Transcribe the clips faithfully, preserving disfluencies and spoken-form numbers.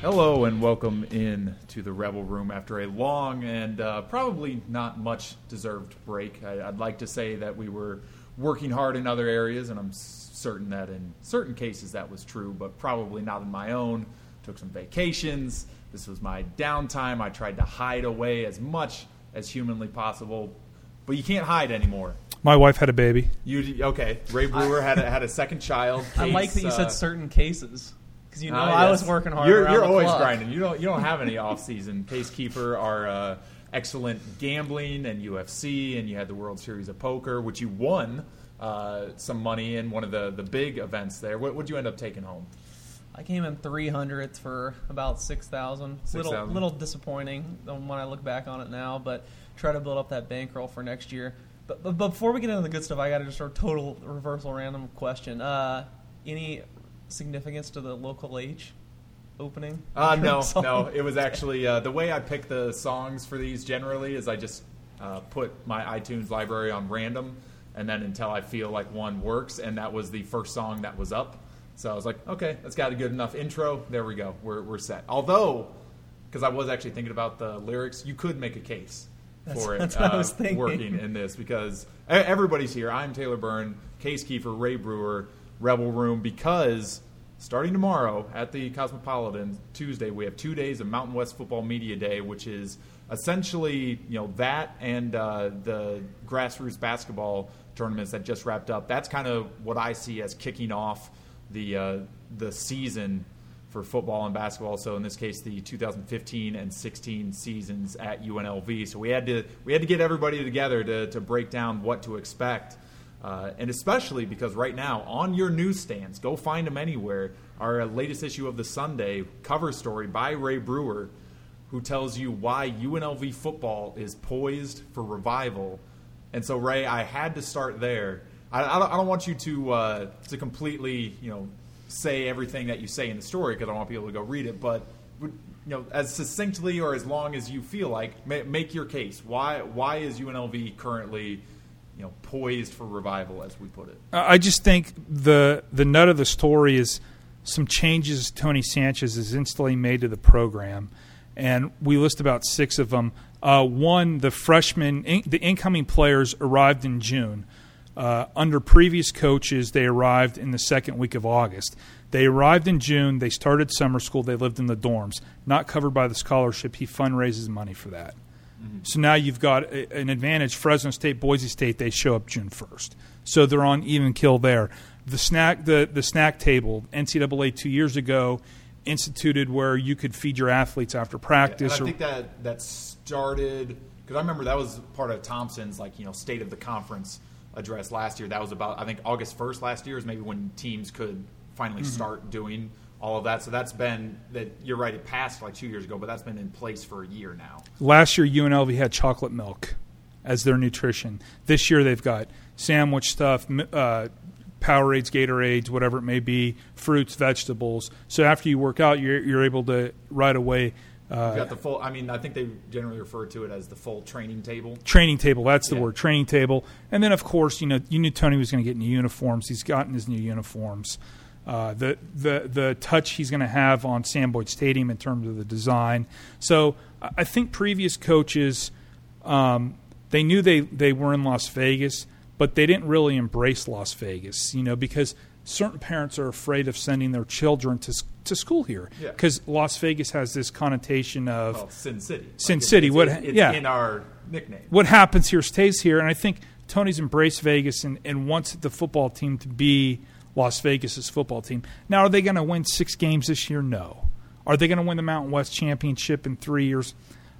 Hello and welcome in to the Rebel Room after a long and uh, probably not much deserved break. I, I'd like to say that we were working hard in other areas, and I'm certain that in certain cases that was true, but probably not in my own. Took some vacations. This was my downtime. I tried to hide away as much as humanly possible, but you can't hide anymore. My wife had a baby. You okay? Ray Brewer had a, had a second child. Case, I like that you said uh, certain cases. Because you know uh, I yes. was working hard. You're, around you're the always clock. grinding. You don't you don't have any off season. Case Kiefer are uh, excellent gambling and U F C, and you had the World Series of Poker, which you won uh, some money in one of the, the big events there. What would you end up taking home? I came in three hundredths for about six thousand. Little thousand. little disappointing when I look back on it now, but try to build up that bankroll for next year. But, but, but before we get into the good stuff, I got to just start total reversal random question. Uh, any significance to the local H opening? Uh, no, no. It was actually uh, the way I pick the songs for these generally is I just uh, put my iTunes library on random, and then until I feel like one works, and that was the first song that was up. So I was like, okay, that's got a good enough intro. There we go. We're we're set. Although, because I was actually thinking about the lyrics, you could make a case That's, for it that's what I was uh, thinking. working in this because e- everybody's here. I'm Taylor Byrne, Case Kiefer, Ray Brewer, Rebel Room, because starting tomorrow at the Cosmopolitan, Tuesday, we have two days of Mountain West Football Media Day, which is essentially, you know, that and uh, the grassroots basketball tournaments that just wrapped up. That's kind of what I see as kicking off the uh, the season for football and basketball. So in this case, the two thousand fifteen and sixteen seasons at U N L V. So we had to we had to get everybody together to to break down what to expect. Uh, and especially because right now, on your newsstands, go find them anywhere, our latest issue of the Sunday cover story by Ray Brewer, who tells you why U N L V football is poised for revival. And so, Ray, I had to start there. I, I, don't, I don't want you to uh, to completely, you know, say everything that you say in the story because I want people to go read it. But, you know, as succinctly or as long as you feel like, make your case. Why why is U N L V currently, you know, poised for revival, as we put it? I just think the the nut of the story is some changes Tony Sanchez has instantly made to the program, and we list about six of them. Uh, one, the freshmen, in, the incoming players arrived in June. Uh, under previous coaches, they arrived in the second week of August. They arrived in June. They started summer school. They lived in the dorms, not covered by the scholarship. He fundraises money for that. Mm-hmm. So now you've got a, an advantage. Fresno State, Boise State, they show up June first. So they're on even kill there. The snack, the, the snack table, N C double A two years ago instituted where you could feed your athletes after practice. Yeah, and I or, think that, that started – because I remember that was part of Thompson's, like, you know, State of the Conference address last year. That was about, I think, August first last year is maybe when teams could finally mm-hmm. start doing all of that. So that's been that you're right. It passed like two years ago, but that's been in place for a year now. Last year, U N L V had chocolate milk as their nutrition. This year, they've got sandwich stuff, uh, Powerades, Gatorades, whatever it may be, fruits, vegetables. So after you work out, you're you're able to right away. Uh, You've got the full. I mean, I think they generally refer to it as the full training table. Training table. That's the yeah. word. Training table. And then, of course, you know, you knew Tony was going to get new uniforms. He's gotten his new uniforms. Uh, the the the touch he's going to have on Sam Boyd Stadium in terms of the design. So I think previous coaches, um, they knew they, they were in Las Vegas, but they didn't really embrace Las Vegas, you know, because certain parents are afraid of sending their children to to school here because yeah. Las Vegas has this connotation of well, Sin City. Sin like City. It's, what? It's, it's yeah. in our nickname. What happens here stays here, and I think Tony's embraced Vegas and, and wants the football team to be Las Vegas's football team. Now, are they going to win six games this year? No. Are they going to win the Mountain West Championship in three years?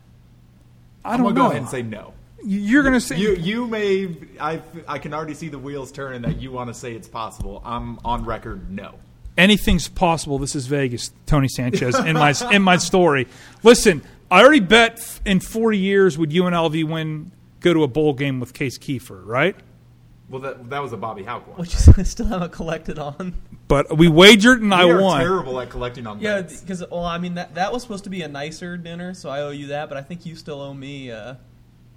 I I'm don't gonna know. go ahead and say no. You're going to say you. You may. I. I can already see the wheels turning that you want to say it's possible. I'm on record. No. Anything's possible. This is Vegas, Tony Sanchez, in my in my story. Listen, I already bet in forty years would U N L V win, go to a bowl game with Case Kiefer, right? Well, that that was a Bobby Houck one. Which right? you still haven't collected on. But we wagered and we I are won. Terrible at collecting on yeah, bets. because well, I mean that that was supposed to be a nicer dinner, so I owe you that. But I think you still owe me. Uh,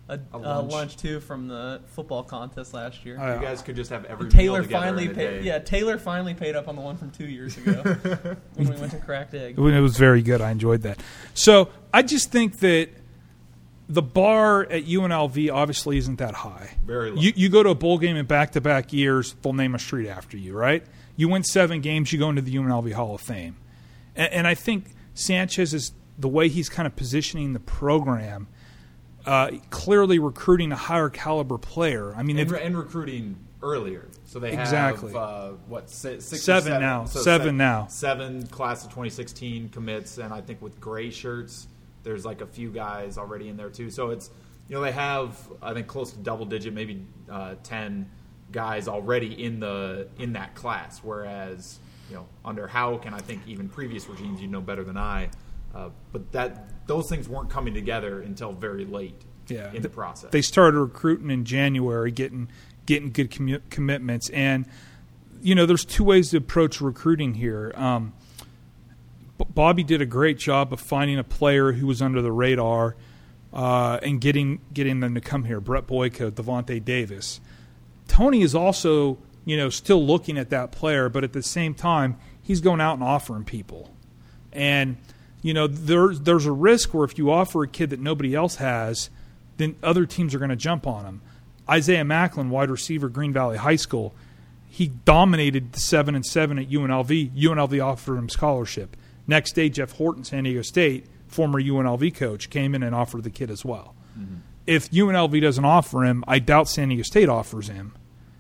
a, A a lunch. lunch too from the football contest last year. Uh, You guys could just have every Taylor meal together finally in a paid. day. Yeah, Taylor finally paid up on the one from two years ago when we went to Cracked Egg. It was very good. I enjoyed that. So I just think that the bar at U N L V obviously isn't that high. Very low. You, you go to a bowl game in back-to-back years, they'll name a street after you, right? You win seven games, you go into the U N L V Hall of Fame. And, and I think Sanchez is the way he's kind of positioning the program, uh, clearly recruiting a higher caliber player. I mean, and, they've- re- and recruiting earlier. So they Exactly. have, uh, what, six, six or Seven seven now. So Seven se- now. Seven class of twenty sixteen commits, and I think with gray shirts, there's like a few guys already in there too. So it's, you know, they have, I think, close to double digit, maybe uh, ten guys already in the in that class. Whereas, you know, under Houck and I think even previous regimes, you know better than I, uh, but that those things weren't coming together until very late Yeah. in the process. They started recruiting in January, getting getting good commu- commitments, and you know, there's two ways to approach recruiting here. Um, B- Bobby did a great job of finding a player who was under the radar uh, and getting getting them to come here. Brett Boyko, Devontae Davis. Tony is also, you know, still looking at that player, but at the same time, he's going out and offering people. And you know, there's there's a risk where if you offer a kid that nobody else has, then other teams are going to jump on him. Isaiah Macklin, wide receiver, Green Valley High School, he dominated the seven and seven at U N L V. U N L V offered him scholarship. Next day, Jeff Horton, San Diego State, former U N L V coach, came in and offered the kid as well. Mm-hmm. If U N L V doesn't offer him, I doubt San Diego State offers him.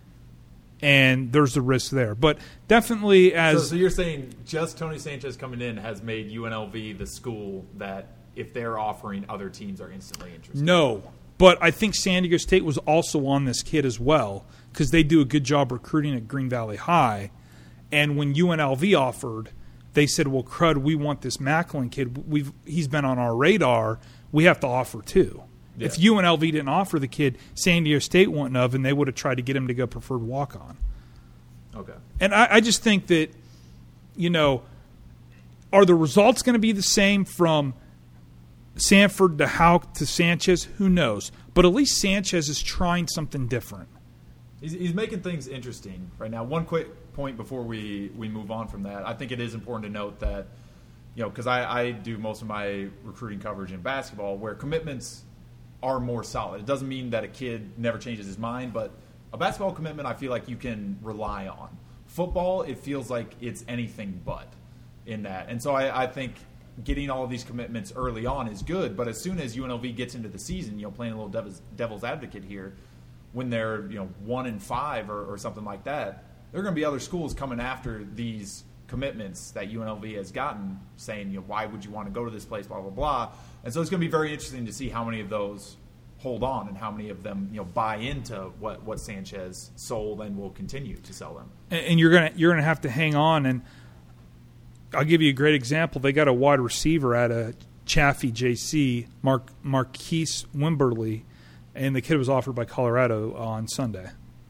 And there's the risk there. But definitely as So, so you're saying just Tony Sanchez coming in has made U N L V the school that if they're offering, other teams are instantly interested? No, but I think San Diego State was also on this kid as well because they do a good job recruiting at Green Valley High. And when U N L V offered, they said, well, crud, we want this Macklin kid. We've He's been on our radar. We have to offer too. Yeah. If U N L V didn't offer the kid, San Diego State wouldn't have, and they would have tried to get him to go preferred walk-on. Okay. And I, I just think that, you know, are the results going to be the same from Sanford to Houck to Sanchez? Who knows? But at least Sanchez is trying something different. He's, he's making things interesting right now. One quick point before we, we move on from that. I think it is important to note that, you know, because I, I do most of my recruiting coverage in basketball where commitments are more solid. It doesn't mean that a kid never changes his mind, but a basketball commitment I feel like you can rely on. Football, it feels like it's anything but in that. And so I, I think getting all of these commitments early on is good, but as soon as U N L V gets into the season, you know, playing a little devil's, devil's advocate here, when they're, you know, one and five or, or something like that, there are going to be other schools coming after these commitments that U N L V has gotten, saying, you know, why would you want to go to this place, blah, blah, blah. And so it's going to be very interesting to see how many of those hold on and how many of them, you know, buy into what, what Sanchez sold and will continue to sell them. And, and you're gonna you're gonna have to hang on. And I'll give you a great example. They got a wide receiver at a Chaffee J C, Mark Marquise Wimberly, and the kid was offered by Colorado on Sunday.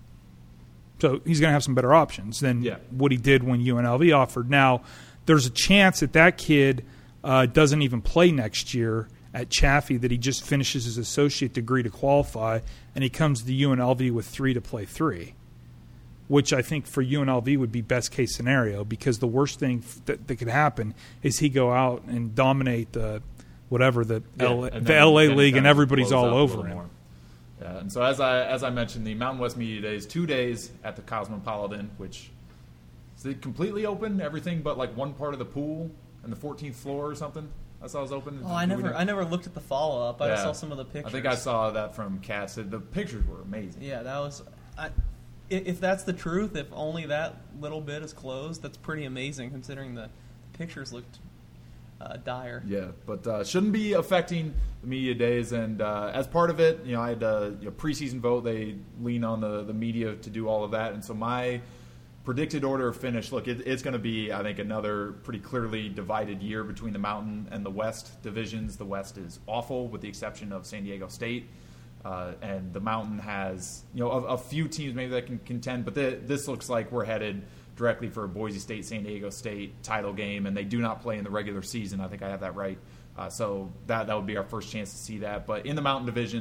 So he's going to have some better options than Yeah. what he did when U N L V offered. Now, there's a chance that that kid uh, doesn't even play next year at Chaffee, that he just finishes his associate degree to qualify, and he comes to U N L V with three to play three, which I think for U N L V would be best case scenario, because the worst thing f- that, that could happen is he go out and dominate the whatever the Yeah, L A, and the then- L A then it league, kind and of everybody's blows all up a over little him. more. Yeah, and so as I as I mentioned, the Mountain West Media Days, two days at the Cosmopolitan, which is it completely open, everything but like one part of the pool and the fourteenth floor or something. I saw it was open. Oh, I never, I never looked at the follow up. I Yeah. just saw some of the pictures. I think I saw that from Cass. The pictures were amazing. Yeah, that was. I, i- if that's the truth, if only that little bit is closed, that's pretty amazing considering the pictures looked uh, dire. Yeah, but uh, shouldn't be affecting the media days. And uh, as part of it, you know, I had a you know, preseason vote. They lean on the, the media to do all of that. And so my predicted order of finish, look, it, it's going to be, I think, another pretty clearly divided year between the Mountain and the West divisions. The West is awful with the exception of San Diego State. Uh, and the Mountain has, you know, a, a few teams maybe that can contend, but the, this looks like we're headed directly for a Boise State, San Diego State title game, and they do not play in the regular season. I think I have that right. Uh, so that that would be our first chance to see that. But in the Mountain Division,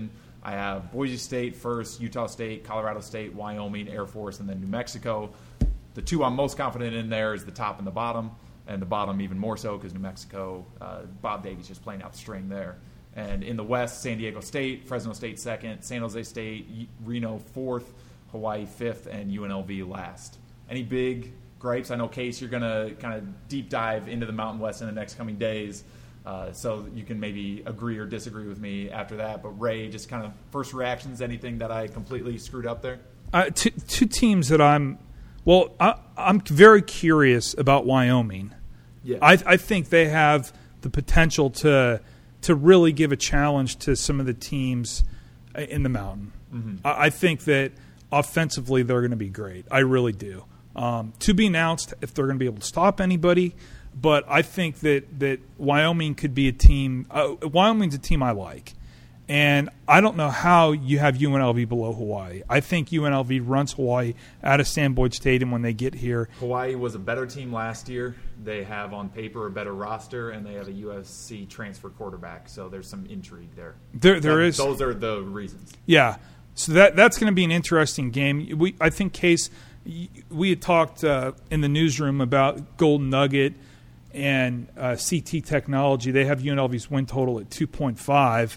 I have Boise State first, Utah State, Colorado State, Wyoming, Air Force, and then New Mexico. The two I'm most confident in there is the top and the bottom, and the bottom even more so because New Mexico, uh, Bob Davies just playing out the string there. And in the West, San Diego State, Fresno State second, San Jose State, Reno fourth, Hawaii fifth, and U N L V last. Any big gripes? I know, Case, you're going to kind of deep dive into the Mountain West in the next coming days. Uh, so you can maybe agree or disagree with me after that. But Ray, just kind of first reactions, anything that I completely screwed up there? Uh, two, two teams that I'm – well, I, I'm very curious about Wyoming. Yeah. I, I think they have the potential to to really give a challenge to some of the teams in the Mountain. Mm-hmm. I, I think that offensively they're going to be great. I really do. Um, to be announced if they're going to be able to stop anybody – but I think that, that Wyoming could be a team uh, – Wyoming's a team I like. And I don't know how you have U N L V below Hawaii. I think U N L V runs Hawaii out of Sam Boyd Stadium when they get here. Hawaii was a better team last year. They have on paper a better roster, and they have a U S C transfer quarterback. So there's some intrigue there. There, there that, is. Those are the reasons. Yeah. So that that's going to be an interesting game. We I think, Case, we had talked uh, in the newsroom about Golden Nugget and uh, C T Technology. They have U N L V's win total at two point five,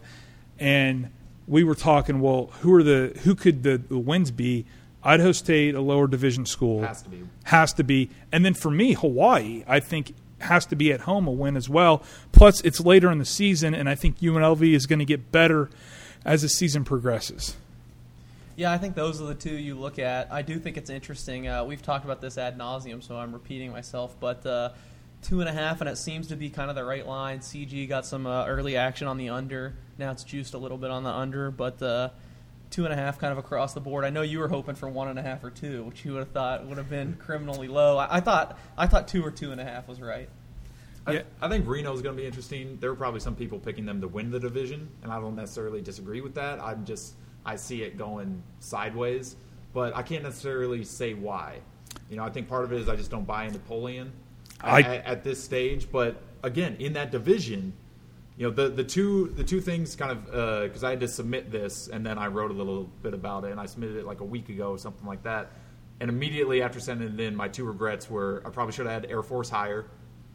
and we were talking, well, who are the who could the, the wins be? Idaho State, a lower division school, has to be, has to be, and then for me, Hawaii, I think has to be at home a win as well. Plus, it's later in the season, and I think U N L V is going to get better as the season progresses. Yeah, I think those are the two you look at. I do think it's interesting. Uh, we've talked about this ad nauseum, so I'm repeating myself, but. Uh, Two and a half, and it seems to be kind of the right line. C G got some uh, early action on the under. Now it's juiced a little bit on the under, but uh, two and a half kind of across the board. I know you were hoping for one and a half or two, which you would have thought would have been criminally low. I, I thought I thought two or two and a half was right. I, I think Reno's going to be interesting. There were probably some people picking them to win the division, and I don't necessarily disagree with that. I'm just I see it going sideways, but I can't necessarily say why. You know, I think part of it is I just don't buy into Polian. I, at, at this stage, but again, in that division, you know, the, the two the two things kind of because uh, I had to submit this, and then I wrote a little bit about it, and I submitted it like a week ago or something like that. And immediately after sending it in, my two regrets were I probably should have had Air Force higher,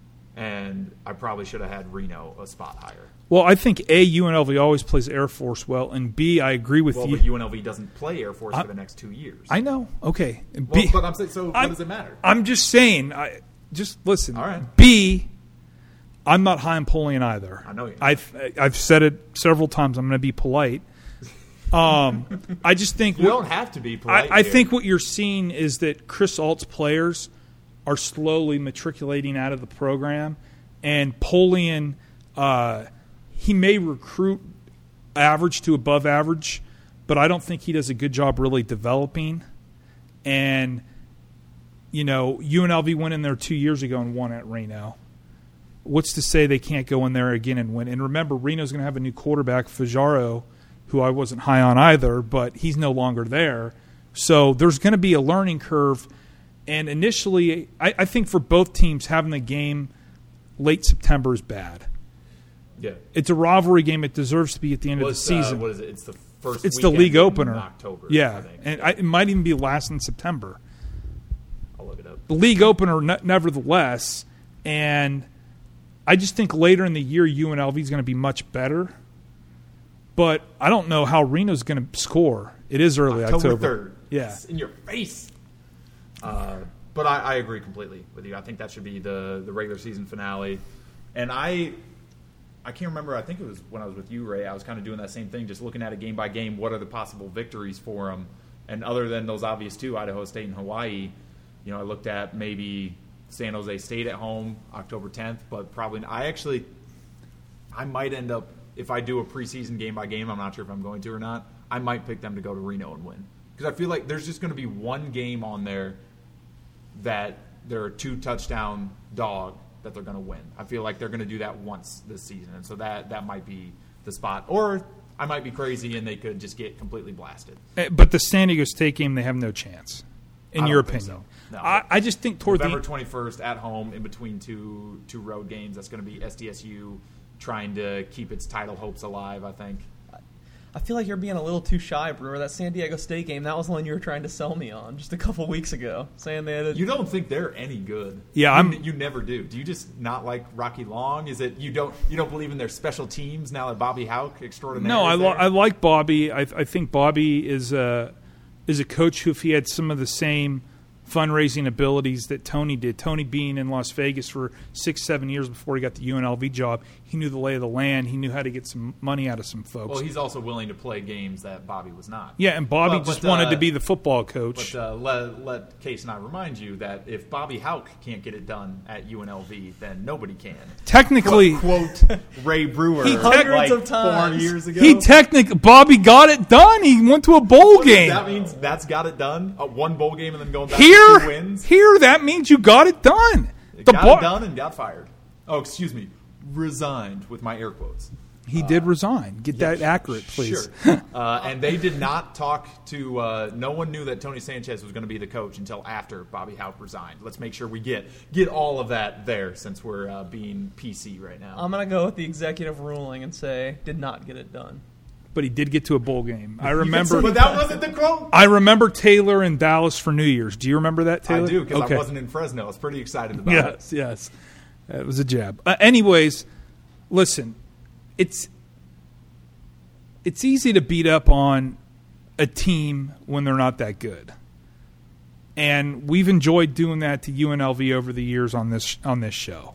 and I probably should have had Reno a spot higher. Well, I think A, U N L V always plays Air Force well, and B, I agree with well, you. But U N L V doesn't play Air Force I, for the next two years. I know. Okay. Well, B, but I'm saying, so what I'm, does it matter? I'm just saying. I just listen. All right. B, I'm not high on Polian either. I know you. I've I've said it several times. I'm going to be polite. Um, I just think you what, don't have to be polite. I, I think what you're seeing is that Chris Ault's players are slowly matriculating out of the program, and Polian, uh, he may recruit average to above average, but I don't think he does a good job really developing. And you know, U N L V went in there two years ago and won at Reno. What's to say they can't go in there again and win? And remember, Reno's going to have a new quarterback, Fajardo, who I wasn't high on either, but he's no longer there. So there's going to be a learning curve. And initially, I, I think for both teams, having the game late September is bad. Yeah. It's a rivalry game. It deserves to be at the end well, of the season. Uh, what is it? It's the first It's the league opener. In October. Yeah. I think. And I, it might even be last in September. I'll look it up. The league opener, ne- nevertheless. And I just think later in the year, U N L V is going to be much better. But I don't know how Reno's going to score. It is early October. October. third. Yeah. It's in your face. Uh, but I, I agree completely with you. I think that should be the, the regular season finale. And I I can't remember. I think it was when I was with you, Ray. I was kind of doing that same thing, just looking at it game by game. What are the possible victories for them? And other than those obvious two, Idaho State and Hawaii, you know, I looked at maybe San Jose State at home, October tenth. But probably I actually I might end up, if I do a preseason game by game, I'm not sure if I'm going to or not, I might pick them to go to Reno and win. Because I feel like there's just going to be one game on there that they're a two-touchdown dog that they're going to win. I feel like they're going to do that once this season. And so that, that might be the spot. Or I might be crazy and they could just get completely blasted. But the San Diego State game, they have no chance, in I your don't think opinion. so. No. I, I just think toward November the twenty-first at home in between two two road games, that's going to be S D S U trying to keep its title hopes alive, I think. I feel like you're being a little too shy, Brewer. That San Diego State game, that was the one you were trying to sell me on just a couple weeks ago, saying they had a, You don't think they're any good? Yeah, you, I'm- You never do. Do you just not like Rocky Long? Is it you don't you don't believe in their special teams now that Bobby Houck extraordinaire? No, I, is li- there? I like Bobby. I, I think Bobby is a is a coach who, if he had some of the same fundraising abilities that Tony did, Tony being in Las Vegas for six, seven years before he got the U N L V job, he knew the lay of the land. He knew how to get some money out of some folks. Well, he's also willing to play games that Bobby was not. yeah, and Bobby But- just but, wanted uh, to be the football coach. But uh, let, let Case and I remind you that if Bobby Houck can't get it done at U N L V, then nobody can. Technically, Quote Ray Brewer He like hundreds of four times. years ago. he technic Bobby got it done. He went to a bowl What, game. That means that's got it done? Uh, one bowl game and then going back Here, to two wins? here, that means you got it done. It The got Bar- it done and got fired. Oh, excuse me. Resigned with my air quotes. He did resign. Get Yeah, that accurate, please. Sure. uh, and they did not talk to. Uh, no one knew that Tony Sanchez was going to be the coach until after Bobby Houck resigned. Let's make sure we get get all of that there, since we're uh, being P C right now. I'm going to go with the executive ruling and say did not get it done. But he did get to a bowl game. I You can remember. say- but that wasn't the quote. I remember Taylor in Dallas for New Year's. Do you remember that, Taylor? I do because Okay. I wasn't in Fresno. I was pretty excited about it. Yes, yes. It was a jab. Uh, anyways, listen, it's it's easy to beat up on a team when they're not that good. And we've enjoyed doing that to U N L V over the years on this on this show.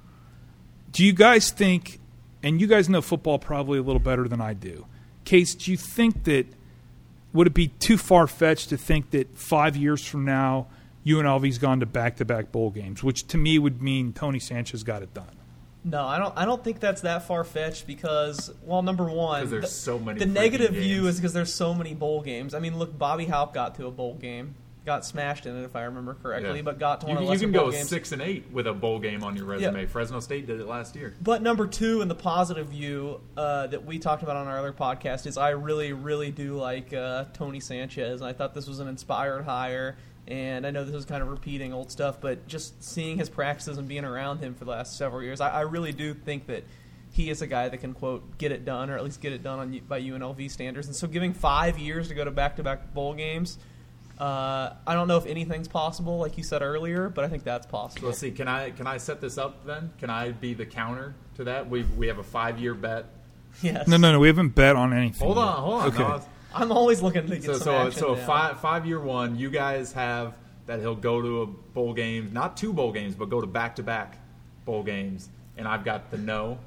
Do you guys think, and you guys know football probably a little better than I do, Case, do you think that, would it be too far-fetched to think that five years from now U N L V's gone to back-to-back bowl games, which to me would mean Tony Sanchez got it done? No, I don't. I don't think that's that far fetched because, well, number one, 'Cause there's the, so many The freaking negative view games. is because there's so many bowl games. I mean, look, Bobby Houck got to a bowl game, got smashed in it if I remember correctly, Yeah. but got to You, one of can- the you lesser can bowl go games. six and eight with a bowl game on your resume. Yeah. Fresno State did it last year. But number two, in the positive view uh, that we talked about on our other podcast, is I really, really do like uh, Tony Sanchez. And I thought this was an inspired hire. And I know this is kind of repeating old stuff, but just seeing his practices and being around him for the last several years, I, I really do think that he is a guy that can, quote, get it done, or at least get it done on, by U N L V standards. And so giving five years to go to back-to-back bowl games, uh, I don't know if anything's possible, like you said earlier, but I think that's So possible. let's see. Can I can I set this up then? Can I be the counter to that? We we have a five year bet. Yes. No, no, no. We haven't bet on anything. Hold yet. on, hold on. Okay. No, I'm always looking to get so some so action so down. five five year one. You guys have that he'll go to a bowl game, not two bowl games, but go to back to back bowl games. And I've got the no.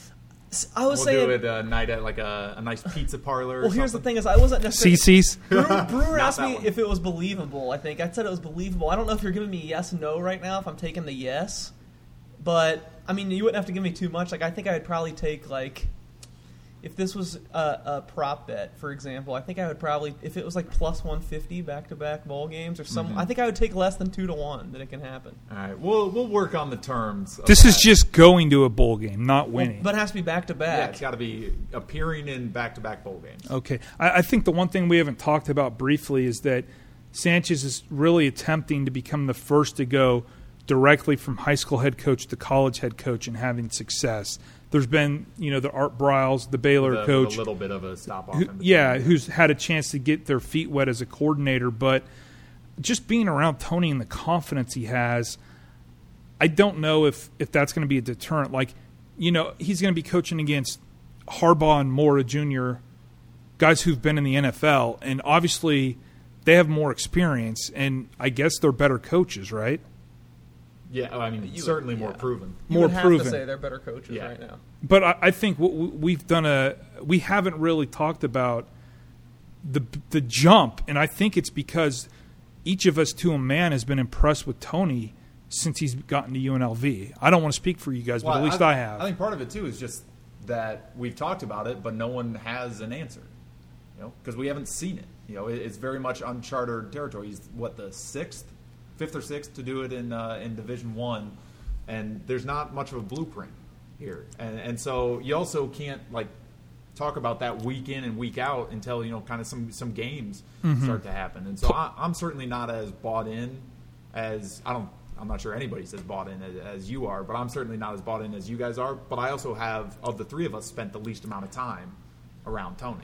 I was We'll saying. do it a night at like a, a nice pizza parlor. or Well, here's the something. thing: is I wasn't necessarily. C C's? Brewer, Brewer Not asked that me one. if it was believable. I think I said it was believable. I don't know if you're giving me yes, no right now. If I'm taking the yes, but I mean, you wouldn't have to give me too much. Like I think I would probably take like. If this was a, a prop bet, for example, I think I would probably, if it was like plus one fifty back-to-back bowl games or some, Mm-hmm. I think I would take less than two to one that it can happen. All right, we'll we'll work on the terms. of This is that. just going to a bowl game, not winning. But it has to be yeah. back-to-back. It's got to be appearing in back to back bowl games. Okay. I, I think the one thing we haven't talked about briefly is that Sanchez is really attempting to become the first to go directly from high school head coach to college head coach and having success. There's been, you know, the Art Briles, the Baylor With a, coach. with a little bit of a stop off. who- in between. yeah, who's had a chance to get their feet wet as a coordinator. But just being around Tony and the confidence he has, I don't know if, if that's going to be a deterrent. Like, you know, he's going to be coaching against Harbaugh and Mora Junior, guys who've been in the N F L, and obviously they have more experience, and I guess they're better coaches, right? Yeah, I mean, You would- certainly more yeah. proven. You More would have proven. to say they're better coaches Yeah. right now. But I, I think what we- we've done a we haven't really talked about the the jump, and I think it's because each of us to a man has been impressed with Tony since he's gotten to U N L V. I don't want to speak for you guys, but at least I, have. I think part of it too is just that we've talked about it, but no one has an answer. You know, because we haven't seen it. You know, it, it's very much uncharted territory. He's what, the sixth, fifth or sixth to do it in uh, in Division One, and there's not much of a blueprint here, and and so you also can't like talk about that week in and week out until, you know, kind of some some games Mm-hmm. start to happen. And so I, I'm certainly not as bought in as I don't. I'm not sure anybody's as bought in as, as you are, but I'm certainly not as bought in as you guys are. But I also have, of the three of us, spent the least amount of time around Tony. P-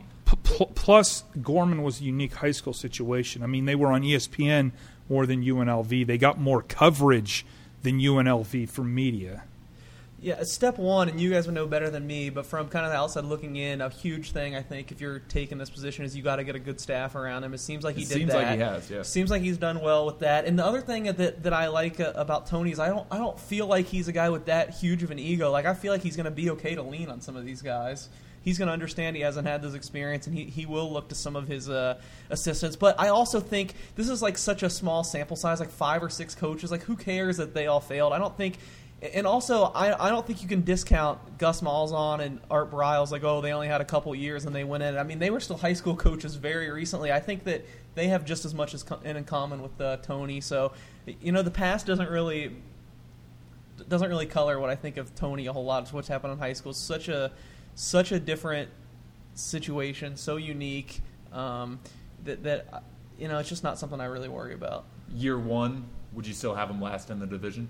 pl- plus Gorman was a unique high school situation. I mean, they were on E S P N more than U N L V. They got more coverage than U N L V from media. Yeah, step one, and you guys would know better than me, but from kind of the outside looking in, a huge thing, I think, if you're taking this position is you got to get a good staff around him. It seems like he it did seems that. like he has, yeah. Seems like he's done well with that. And the other thing that that I like uh, about Tony is I don't I don't feel like he's a guy with that huge of an ego. Like, I feel like he's going to be okay to lean on some of these guys. He's going to understand he hasn't had this experience, and he, he will look to some of his uh, assistants. But I also think this is like such a small sample size, like five or six coaches. Like, who cares that they all failed? I don't think – and also, I, I don't think you can discount Gus Malzahn and Art Briles, like, oh, they only had a couple years and they went in. I mean, they were still high school coaches very recently. I think that they have just as much as co- in common with uh, Tony. So, you know, the past doesn't really doesn't really color what I think of Tony a whole lot. It's what's happened in high school. It's such a such a different situation, so unique um, that that you know it's just not something I really worry about. Year one, would you still have them last in the division?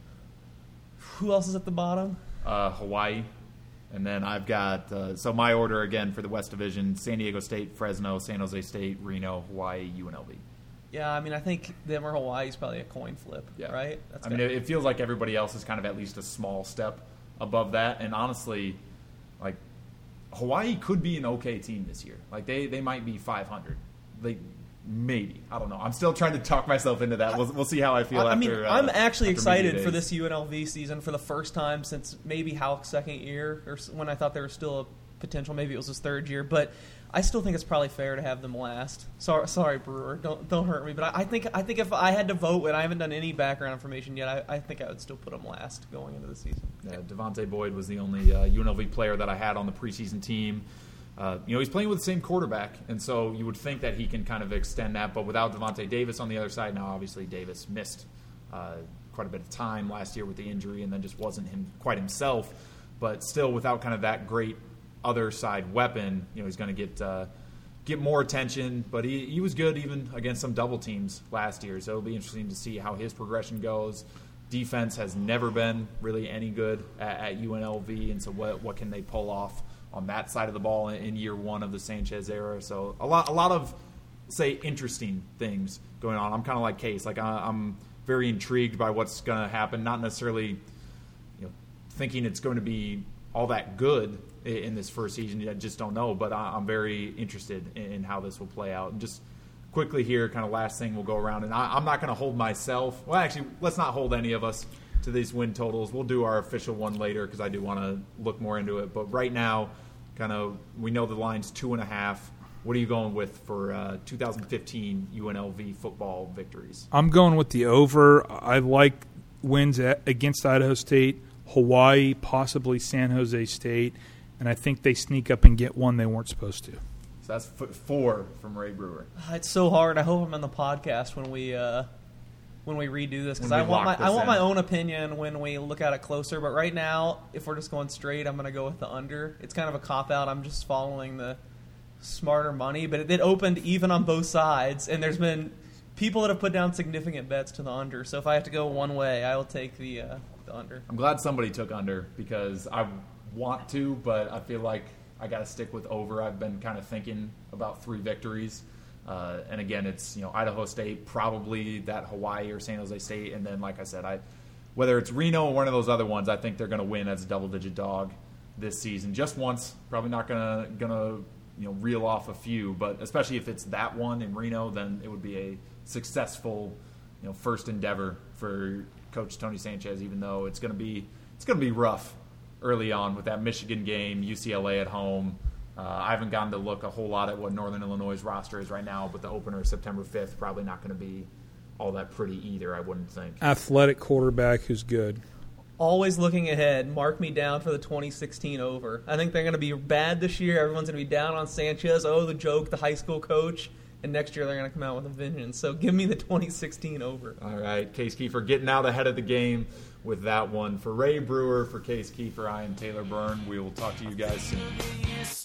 Who else is at the bottom? Uh, Hawaii. And then I've got, uh, so my order again for the West Division, San Diego State, Fresno, San Jose State, Reno, Hawaii, U N L V. Yeah, I mean, I think them or Hawaii is probably a coin flip, yeah. right? That's I mean, it, it feels like everybody else is kind of at least a small step above that. And honestly, like, Hawaii could be an okay team this year. Like, they, they might be five hundred. They Maybe. I don't know. I'm still trying to talk myself into that. We'll, we'll see how I feel I, after. I mean, uh, I'm actually excited days. for this U N L V season for the first time since maybe Houck's second year, or when I thought there was still a potential. Maybe it was his third year, but I still think it's probably fair to have them last. Sorry, sorry, Brewer. Don't don't hurt me. But I, I think I think if I had to vote, and I haven't done any background information yet, I, I think I would still put them last going into the season. Yeah, Devontae Boyd was the only uh, U N L V player that I had on the preseason team. Uh, you know, he's playing with the same quarterback, and so you would think that he can kind of extend that. But without Devontae Davis on the other side, now obviously Davis missed uh, quite a bit of time last year with the injury, and then just wasn't him quite himself. But still, without kind of that great other side weapon, you know, he's going to get uh, get more attention. But he, he was good even against some double teams last year, so it'll be interesting to see how his progression goes. Defense has never been really any good at, at U N L V, and so what what can they pull off on that side of the ball in year one of the Sanchez era? So a lot, a lot of, say, interesting things going on. I'm kind of like Case. Like I'm very intrigued by what's going to happen. Not necessarily, you know, thinking it's going to be all that good in this first season. I just don't know. But I'm very interested in how this will play out. And just quickly here, kind of last thing we'll go around. And I'm not going to hold myself. Well, actually, let's not hold any of us to these win totals. We'll do our official one later because I do want to look more into it. But right now, kind of, we know the line's two and a half. What are you going with for uh, two thousand fifteen U N L V football victories? I'm going with the over. I like wins at, against Idaho State, Hawaii, possibly San Jose State, and I think they sneak up and get one they weren't supposed to. So that's f- four from Ray Brewer. It's so hard. I hope I'm on the podcast when we uh, when we redo this because I want my I want in. my own opinion when we look at it closer. But right now, if we're just going straight, I'm going to go with the under. It's kind of a cop out. I'm just following the smarter money, but it, it opened even on both sides, and there's been people that have put down significant bets to the under. So if I have to go one way, I will take the uh, the under. I'm glad somebody took under because I want to, but I feel like I got to stick with over. I've been kind of thinking about three victories. Uh, and again, it's, you know, Idaho State, probably that Hawaii or San Jose State, and then like I said, I whether it's Reno or one of those other ones, I think they're going to win as a double-digit dog this season, just once. Probably not going to going to you know reel off a few, but especially if it's that one in Reno, then it would be a successful, you know, first endeavor for Coach Tony Sanchez. Even though it's going to be it's going to be rough early on with that Michigan game, U C L A at home. Uh, I haven't gotten to look a whole lot at what Northern Illinois' roster is right now, but the opener September fifth probably not going to be all that pretty either, I wouldn't think. Athletic quarterback who's good. Always looking ahead. Mark me down for the twenty sixteen over. I think they're going to be bad this year. Everyone's going to be down on Sanchez. Oh, the joke, the high school coach. And next year they're going to come out with a vengeance. So give me the twenty sixteen over. All right, Case Kiefer getting out ahead of the game with that one. For Ray Brewer, for Case Kiefer, I am Taylor Byrne. We will talk to you guys soon.